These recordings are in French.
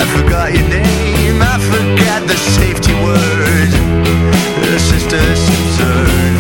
I forgot your name, I forgot the safety word. Sister Simpson.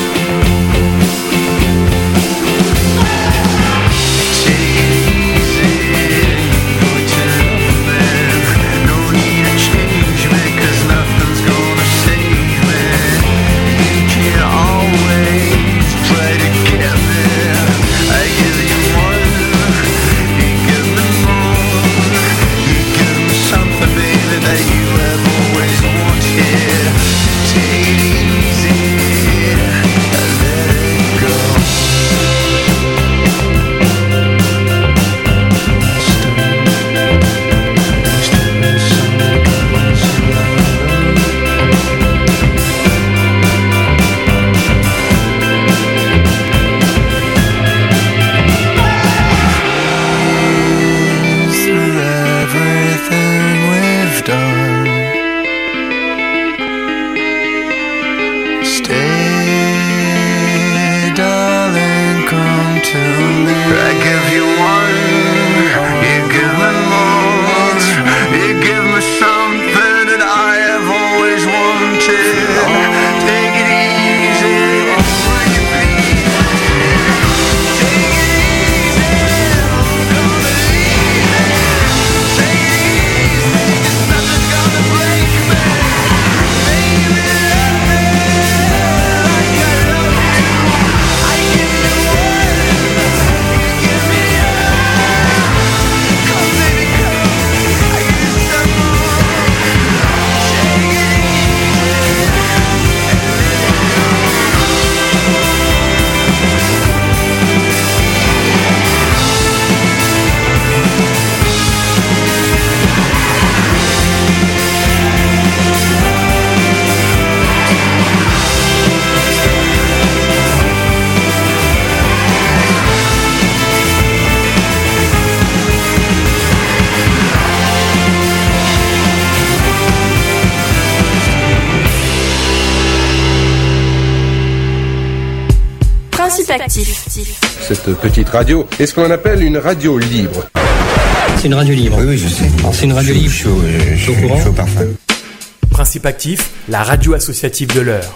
Actif. Cette petite radio est ce qu'on appelle une radio libre. C'est une radio libre. Oui, je sais. Alors, c'est une radio libre. Je suis au courant. Parfait. Principe Actif, la radio associative de l'heure.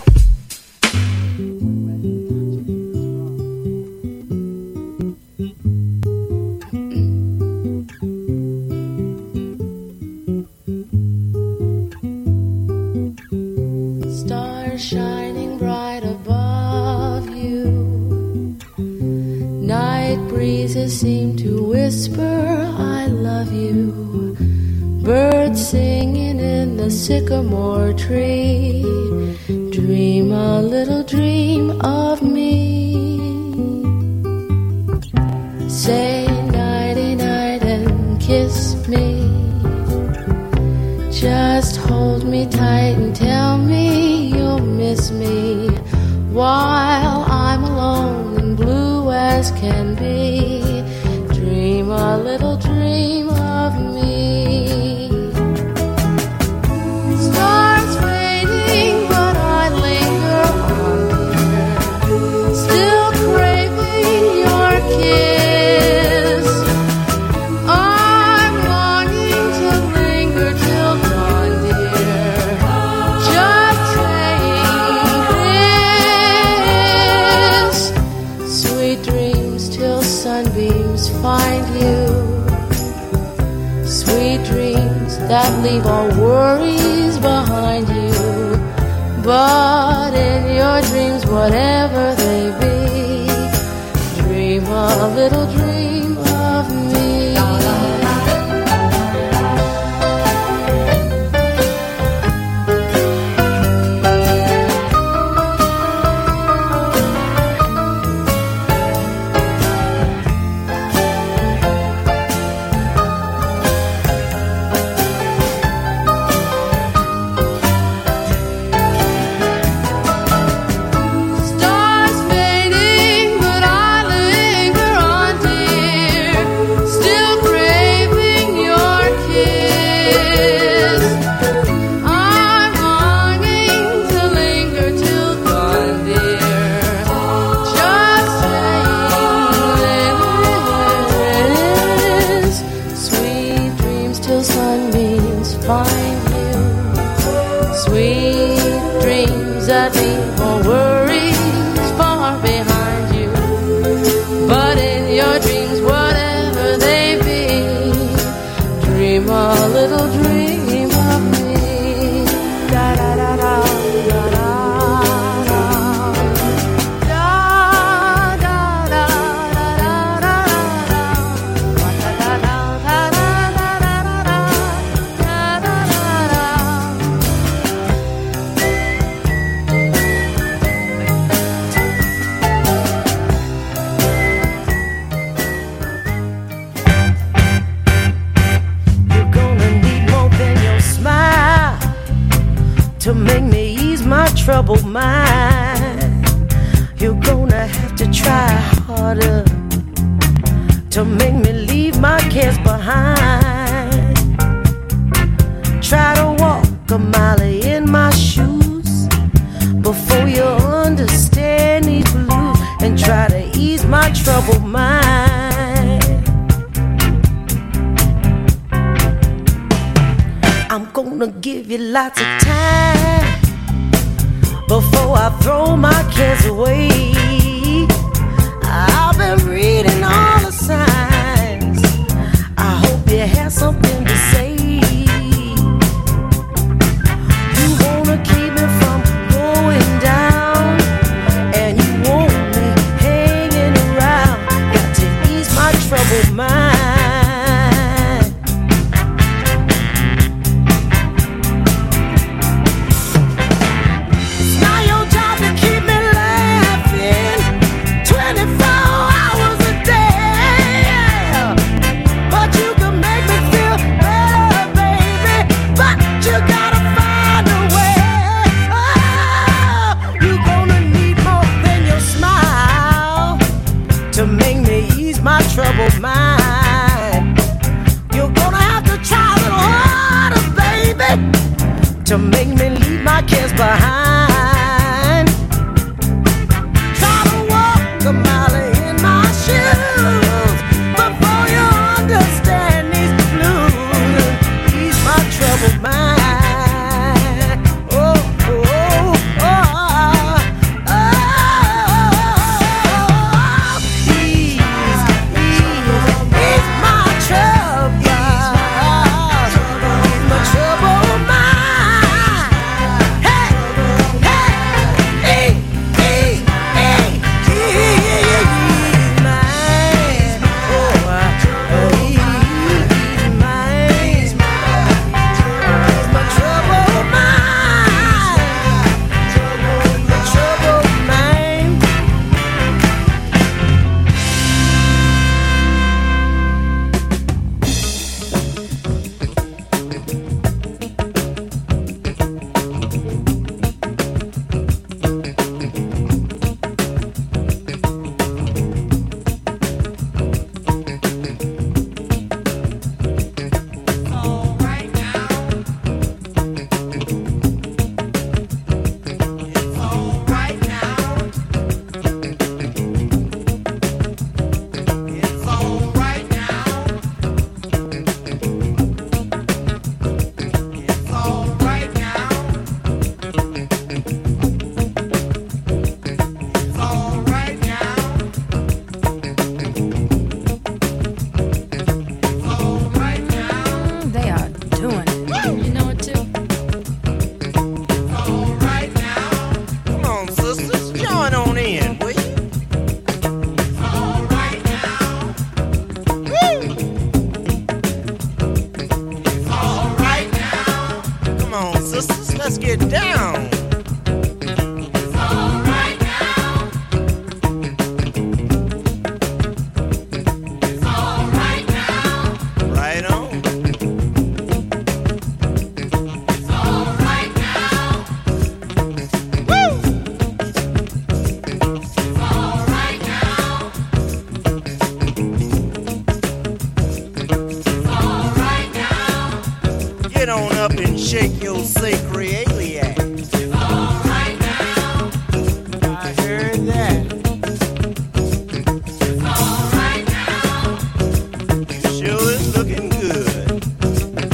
Seem to whisper, I love you. Birds singing in the sycamore tree. Dream a little dream of me. Say nighty night and kiss me. Just hold me tight and tell me you'll miss me while I'm alone and blue as can be. Dream a little dream of me. Stars fading, but I linger on, dear. Still craving your kiss. I'm longing to linger till dawn, dear. Just saying this. Sweet dreams till sunbeams find you. Sweet dreams that leave all worries behind you. But in your dreams, whatever they be, dream a little dream of me. Stars fading, but I linger on, dear. till sunbeams find you. Sweet dreams that leave all worries far behind you. But in your dreams, whatever they be, dream a little dream of me. Da da da da da da. To make me ease my troubled mind, you're gonna have to try harder to make me leave my cares behind. Try to walk a mile in my shoes before you understand these blues, and try to ease my troubled mind. I'm gonna give you lots of time before I throw my cares away. I've been reading all the signs. I hope you have something to say. You wanna keep me from going down, and you want me hanging around. Got to ease my troubled mind. Troubled mind, you're gonna have to try a little harder, baby, to make me leave my cares behind. Try to walk a mile in my shoes before you understand these blues. Ease my troubled mind. Oh, oh, oh, oh, oh. shake your sacroiliac. It's all right now. I heard that. It's all right now. You sure is looking good.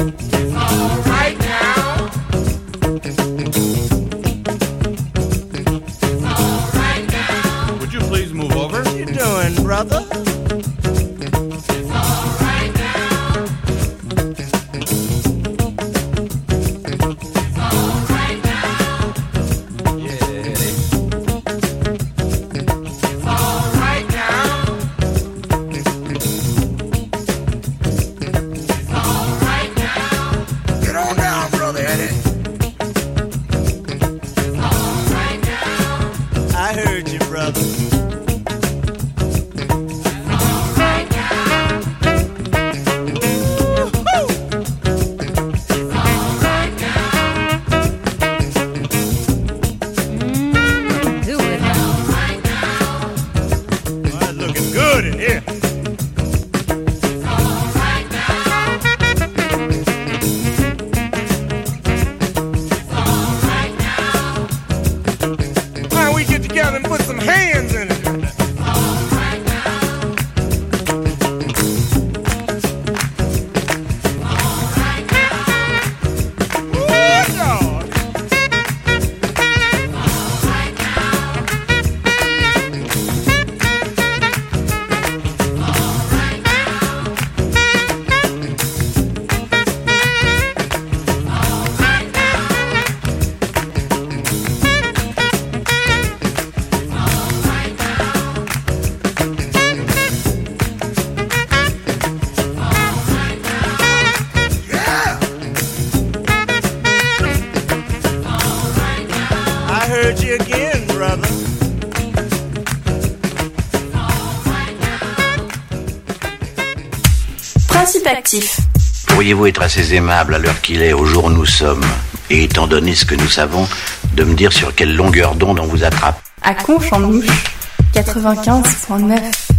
Principe actif. Pourriez-vous être assez aimable à l'heure qu'il est, au jour où nous sommes, et étant donné ce que nous savons, de me dire sur quelle longueur d'onde on vous attrape? À Conches en Ouche, 95.9.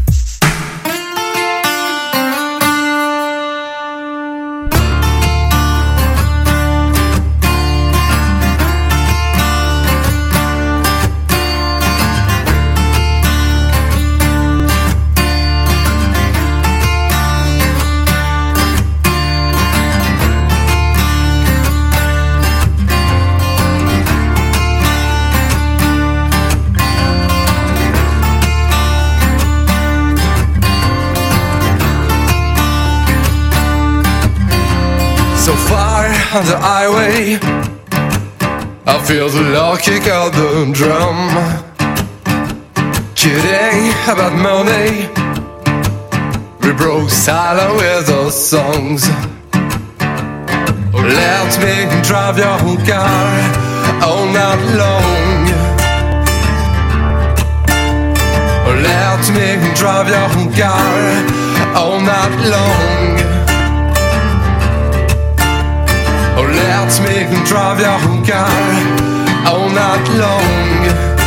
So far on the highway, I feel the loud kick of the drum. Kidding about money, we broke silent with our songs. Let me drive your car all night long. Let me drive your car all night long. Oh, let me drive your car all night long.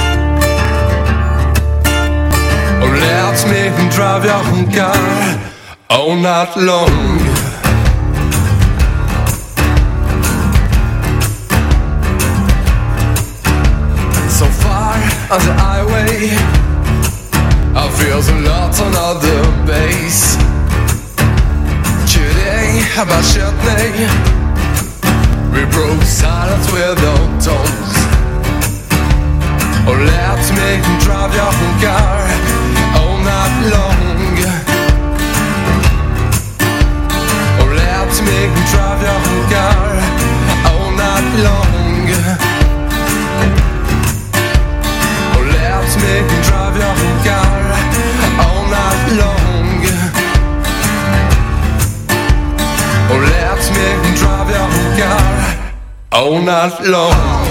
Oh, let me drive your car all night long. So far on the highway, I feel the lot on the bass. Kidding about Chutney, we broke silence with our tongues. Oh, let me drive your car all night long. Oh, let me drive your car all night long. Oh, let me drive your car all night long. Oh, let me drive your car all night long.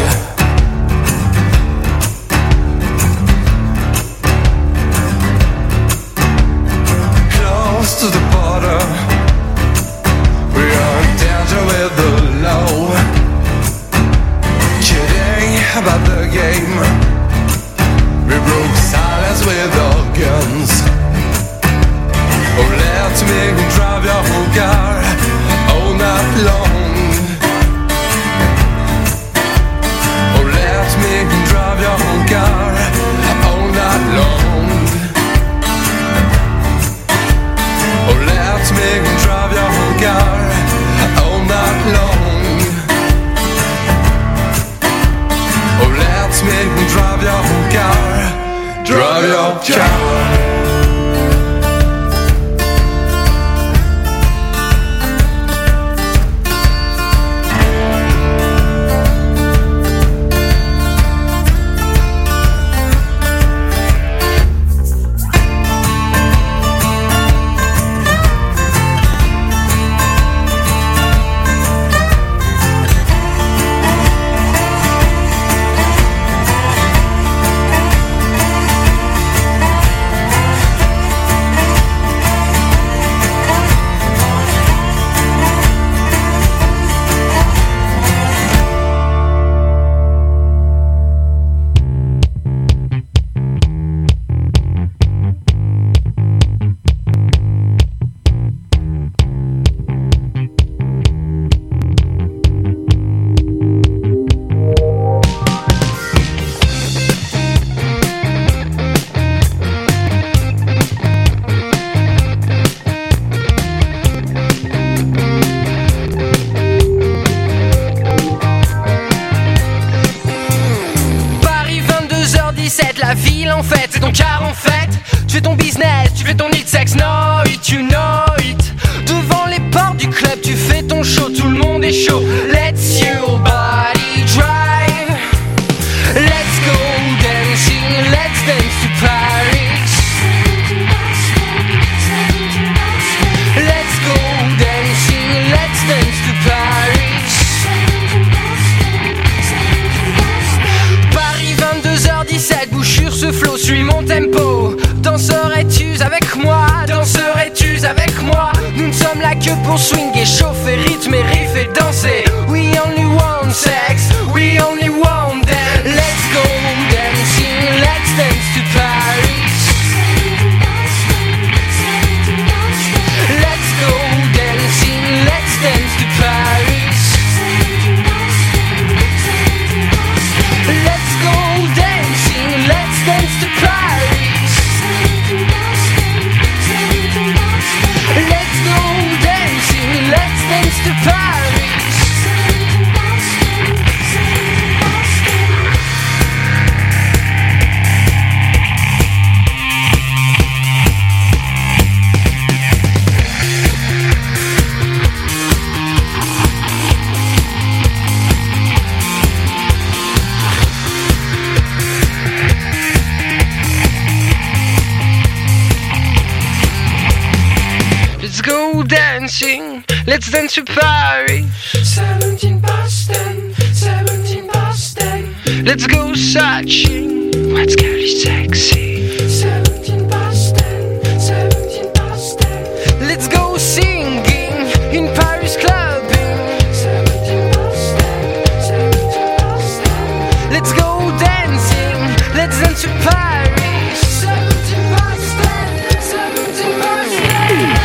Close to the border, we are in danger with the law. Kidding about the game, we broke silence with our guns. Oh, let me drive your car all night long. car en fait, tu fais ton business, tu fais ton hit sex, know it, you know it. Devant les portes du club, tu fais ton show, tout le monde est chaud. Let's your body drive. Let's go dancing, let's dance to Paris. Let's go dancing, let's dance to Paris. Paris 22h17, bouchure ce flow, suis mon tempo. Danserais-tu avec moi? Danserais-tu avec moi? Nous ne sommes là que pour swinguer, chauffer, rythmer, riff et danser. We only want sex, we only want dance. Let's go dancing, let's dance to Paris. Let's go dancing, let's dance to Paris. Let's go dancing, let's dance to Paris. Let's go dancing, let's dance to Paris. Let's go dancing, let's dance to Paris. 17 Boston, 17 Boston. Let's go searching, what's girly sexy? 17 Boston, 17 Boston. Let's go singing in Paris clubbing. 17 Boston, 17 Boston. Let's go dancing, let's dance to Paris. 17 Boston, 17 Boston.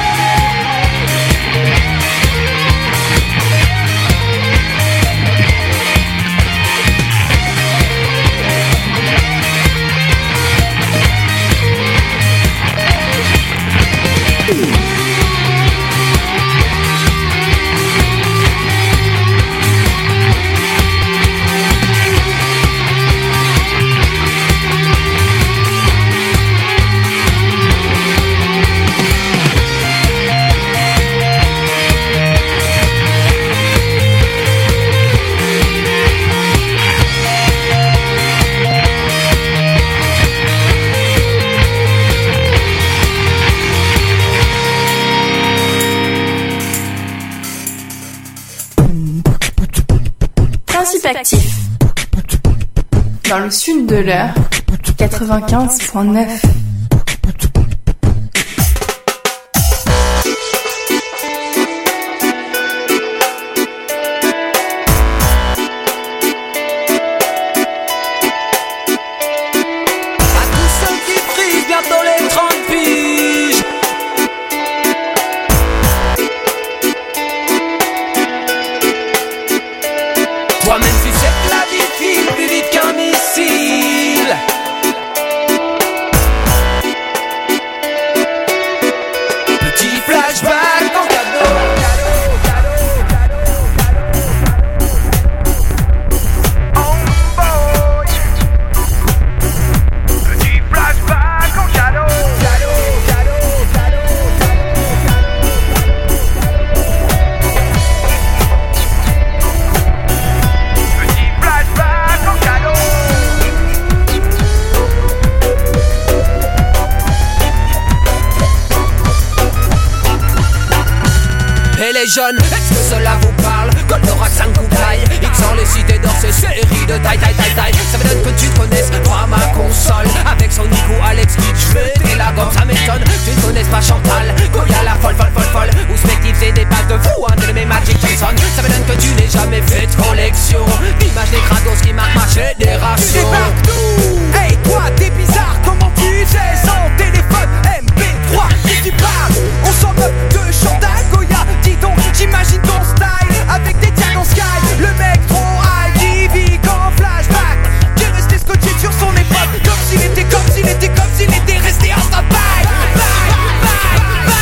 Principe actif. Dans le sud de l'heure, 95.9. Jeunes, est-ce que cela vous parle? Goldorak 5 coups taille, X en les cités d'or, c'est série de taille. Ça m'étonne que tu connaisses pas ma console. Avec son Nico, Alex Kidd, j'fais la gomme, ça m'étonne. Tu ne connaisses pas Chantal, Goya la folle. Ou Spective, c'est des pattes de fou, un de mes Magic Johnson. Ça m'étonne que tu n'aies jamais fait de collection d'images des crados qui marquent ma génération. Débarque-nous! Hey toi, t'es bizarre, comment tu sais sans téléphone MP3? Qui tu parles? On s'en moque de Chantal, Goya, dis donc, j'imagine ton style avec des tiers dans Sky. Le mec trop high, qui vit qu'en flashback, qui est resté scotché sur son époque, comme s'il était resté en stand-by.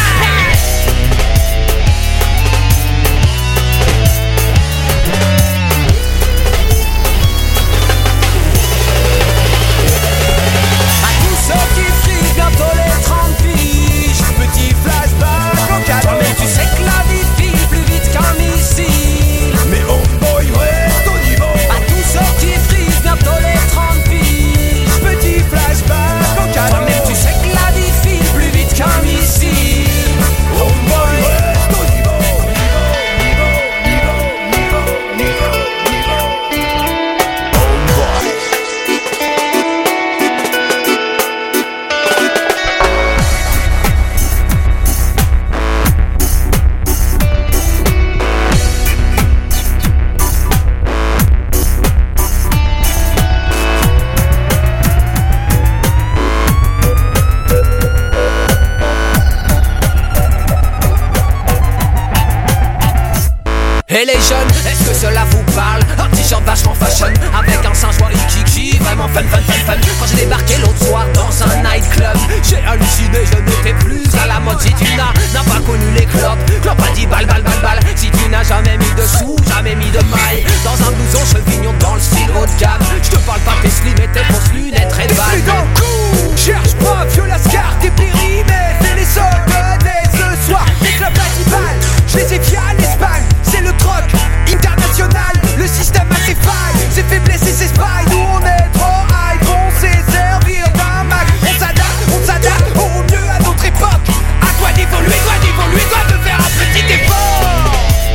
les jeunes, est-ce que cela vous parle? Un t-shirt vachement fashion, avec un singe joyeux kiki, vraiment fun. Quand j'ai débarqué l'autre soir dans un nightclub, j'ai halluciné, je n'étais plus à la mode. Si tu n'as pas connu les clopes a dit balle. Si tu n'as jamais mis de sous, jamais mis de maille dans un blouson chevignon dans le style haut de gamme, je te parle pas tes slim et tes fausses lunettes très balles. Je suis dans le coup, cherche pas, vieux lascar, tes périmètres. C'est les soldes dès ce soir, les clubs à 10 balles. Je les ai via l'Espagne, c'est le troc international. Le système a ses failles, ses faiblesses et ses failles. Nous on est trop high, on sait servir d'un Mac. On s'adapte au mieux à notre époque. À toi d'évoluer, toi de faire un petit effort.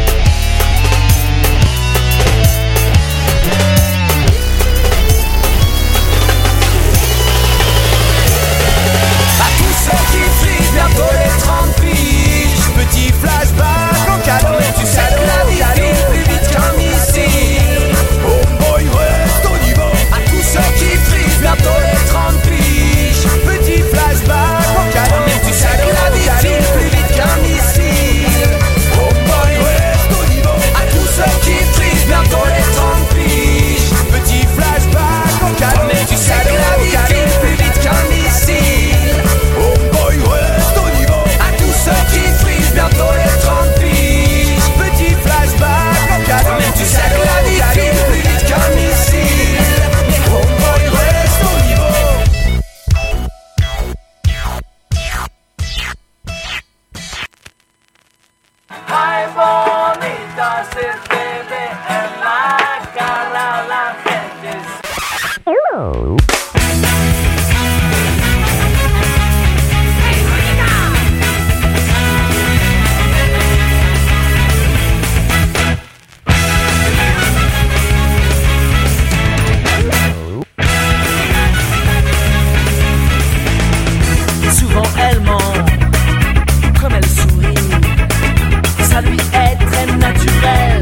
À tous ceux qui frisent bientôt les 30 piges, petit flashback en cadeau. Tu sais que la vie file plus vite qu'un missile. Homeboy reste au niveau. À tous ceux qui frisent bientôt les 30 piges, petit flashback en cadeau. Tu sais que la vie file plus vite qu'un missile. Homeboy reste au niveau. À tous ceux qui frisent bientôt les 30 piges, petit flashback en cadeau. Tu sais que la vie file plus vite qu'un missile. Homeboy reste au niveau. À tous ceux qui frisent bientôt les 30 piges, petit flashback en cadeau. Tu sais que la vie file plus vite qu'un missile. Homeboy reste au niveau. Ay, bonita se te ve en la cara la gente. Hello. Souvent elle ment, comme elle sourit, ça lui est très naturel.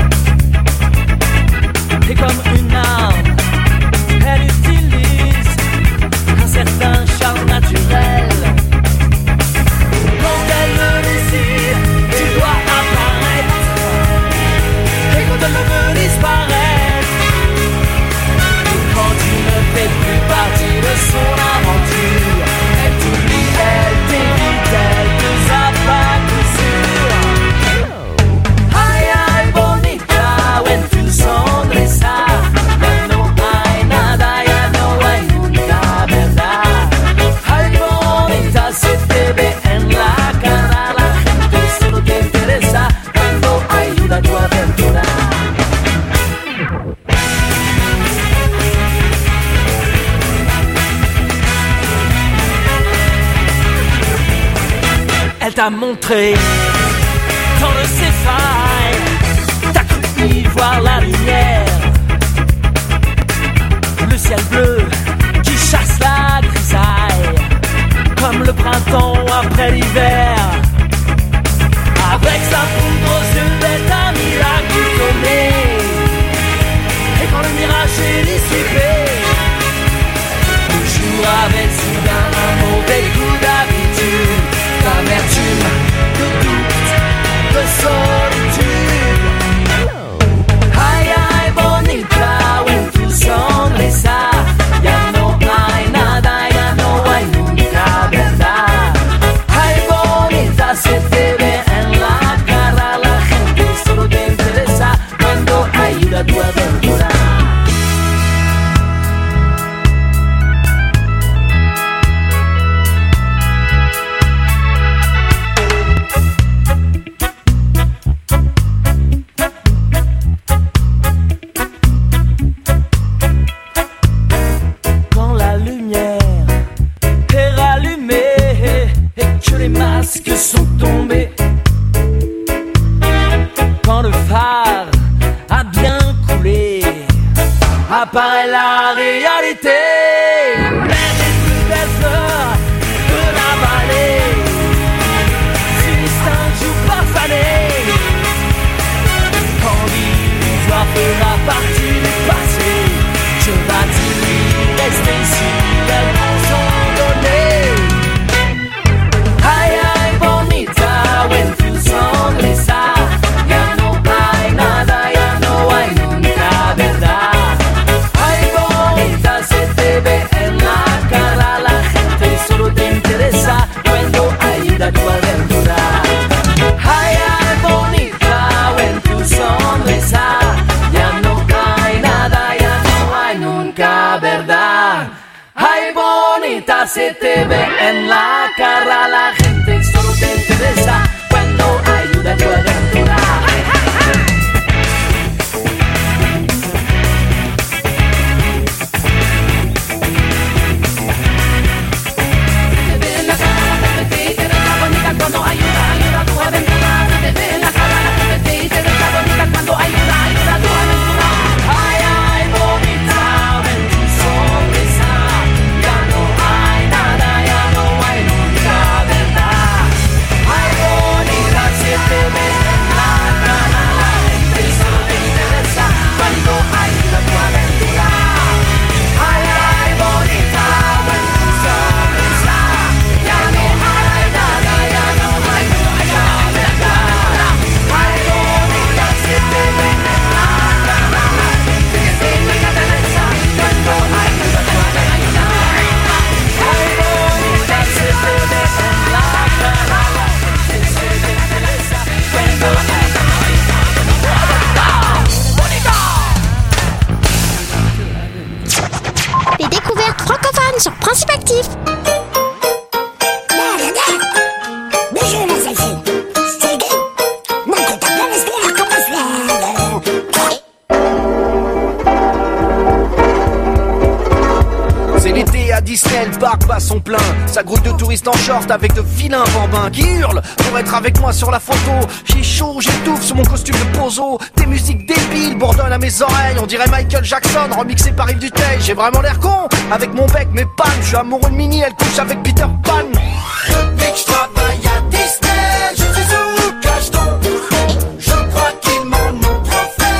Et comme une arme, elle utilise un certain charme naturel. Quand elle le désire, tu dois apparaître. Et quand elle veut disparaître, quand tu ne fais plus partie de son aventure, elle t'oublie, elle t'évite, elle te zappe à coup sûr. Ay, ay, bonita, when tu sonrisa, ya no hay nada, ya no hay nunca verdad. Ay, bonita, se te ve en la cara, la gente solo te interesa cuando ayuda a tu aventura. Elle t'a montré dans le failles, t'as cru y voir la lumière, le ciel bleu qui chasse la grisaille, comme le printemps après l'hiver. Avec sa poudre aux yeux, c'est un miracle qui connaît. Et quand le mirage est dissipé, toujours avec soudain un mauvais coup d'habitude, d'amertume, de doute, de solitude. Ay, ay, bonita, when tu sonrisa, ya no hay nada, ya no hay nunca verdad. Ay, bonita, se te ve en la cara, la gente solo te interesa cuando ayuda a tu aventura. Quand la lumière est rallumée et que les masques sont tombés, quand le phare a bien coulé, apparaît la réalité. Mais les plus belles fleurs de la vallée finissent un jour par faner. Quand l'illusoire fera partie du passé, que va-t-il rester si elles vont s'en donner? Ay, ay, bonita, when tu sonrisa, ya no hay nada. se te ve en la cara, la gente solo te interesa cuando ayuda a tu aventura. Cuando ayuda, ayuda a tu aventura. Se te ve en la cara, la gente te interesa bonita. Cuando ayuda, ayuda a tu aventura. Ay, ay, bonita, ven tu sonrisa. Ya no hay nada, ya no hay nunca verdad. Ay, bonita, se te ve en la cara, la gente solo te interesa cuando ayuda a tu aventura. Ay, ay, bonita, ven tu sonrisa. Ya no hay nada, ya no hay nunca verdad. Ay, bonita, se te ve en la cara, la gente te interesa cuando ayuda a tu aventura. Ay, bonita, se te ve en la cara, la gente te interesa cuando ayuda a tu aventura. Les découvertes francophones sur Principe Actif. C'est l'été à Disney, le parc bat son plein. Ça grouille de touristes en short avec de vilains bambins qui hurlent pour être avec moi sur la photo. J'ai chaud, j'étouffe sous mon costume de pozo. Des musiques débiles bourdonnent à mes oreilles. On dirait Michael Jackson remixé par Yves Duteil. J'ai vraiment l'air con avec mon bec, mes pannes. Je suis amoureux de Minnie, elle couche avec Peter Pan. Depuis que je